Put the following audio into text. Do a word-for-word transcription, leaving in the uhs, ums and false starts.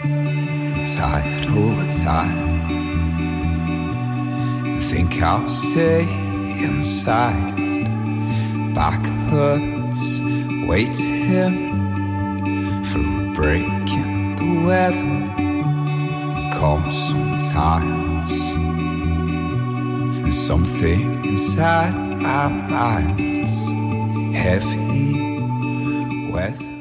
I'm tired all the time. I think I'll stay inside. Back hurts, waiting for a break in the weather. And calm sometimes, and something inside my mind's heavy weather.